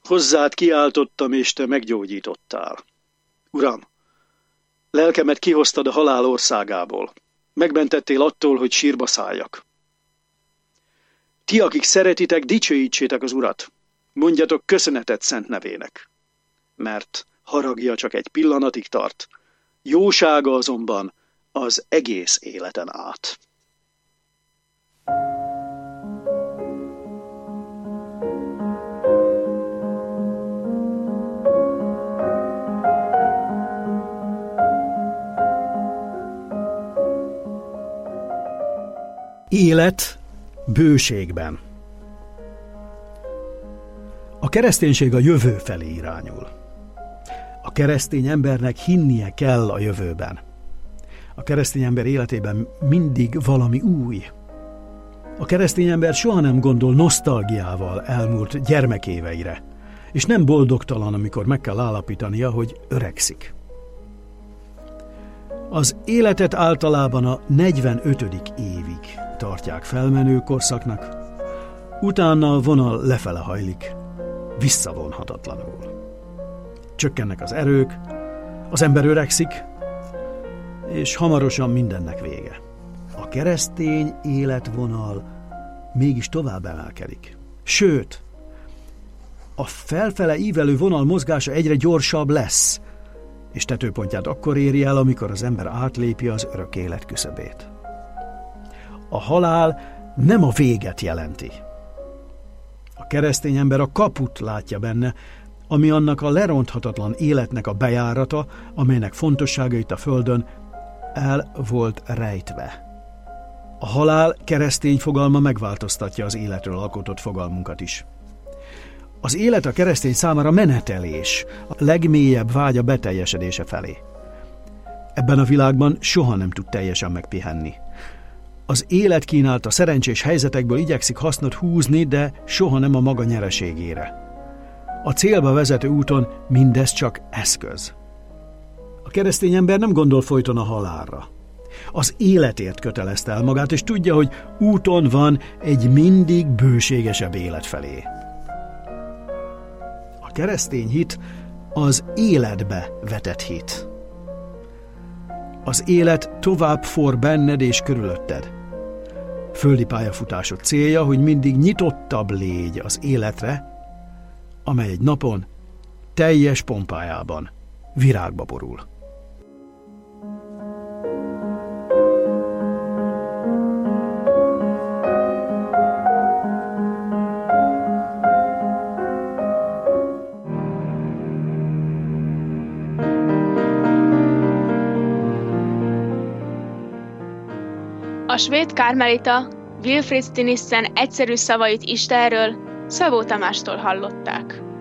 Hozzád kiáltottam, és te meggyógyítottál. Uram, lelkemet kihoztad a halál országából. Megmentettél attól, hogy sírba szálljak. Ti, akik szeretitek, dicsőítsétek az Urat. Mondjatok köszönetet szent nevének. Mert haragja csak egy pillanatig tart, jósága azonban az egész életen át. Élet bőségben. A kereszténység a jövő felé irányul. A keresztény embernek hinnie kell a jövőben. A keresztény ember életében mindig valami új. A keresztény ember soha nem gondol nosztalgiával elmúlt gyermekéveire, és nem boldogtalan, amikor meg kell állapítania, hogy öregszik. Az életet általában a 45. évig tartják felmenő korszaknak, utána a vonal lefele hajlik, visszavonhatatlanul. Csökkennek az erők, az ember öregszik, és hamarosan mindennek vége. A keresztény életvonal mégis tovább emelkedik. Sőt, a felfele ívelő vonal mozgása egyre gyorsabb lesz, és tetőpontját akkor éri el, amikor az ember átlépi az örök élet küszöbét. A halál nem a véget jelenti. A keresztény ember a kaput látja benne, ami annak a leronthatatlan életnek a bejárata, amelynek fontossága itt a földön el volt rejtve. A halál keresztény fogalma megváltoztatja az életről alkotott fogalmunkat is. Az élet a keresztény számára menetelés, a legmélyebb vágya beteljesedése felé. Ebben a világban soha nem tud teljesen megpihenni. Az élet kínálta szerencsés helyzetekből igyekszik hasznot húzni, de soha nem a maga nyereségére. A célba vezető úton mindez csak eszköz. A keresztény ember nem gondol folyton a halálra. Az életért kötelezte el magát, és tudja, hogy úton van egy mindig bőségesebb élet felé. A keresztény hit az életbe vetett hit. Az élet tovább for benned és körülötted. Földi pályafutásod célja, hogy mindig nyitottabb légy az életre, amely egy napon teljes pompájában virágba borul. A svéd karmelita Wilfrid Stinissen egyszerű szavait Istenről Szabó Tamástól hallották.